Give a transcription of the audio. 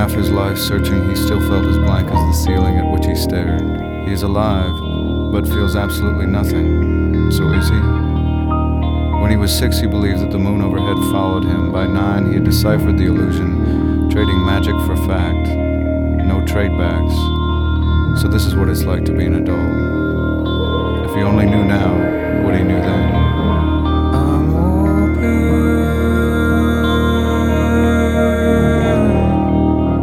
Half his life searching, he still felt as blank as the ceiling at which he stared. He is alive, but feels absolutely nothing. So is he? When he was 6, he believed that the moon overhead followed him. By 9, he had deciphered the illusion, trading magic for fact. No trade backs. So this is what it's like to be an adult. If he only knew now,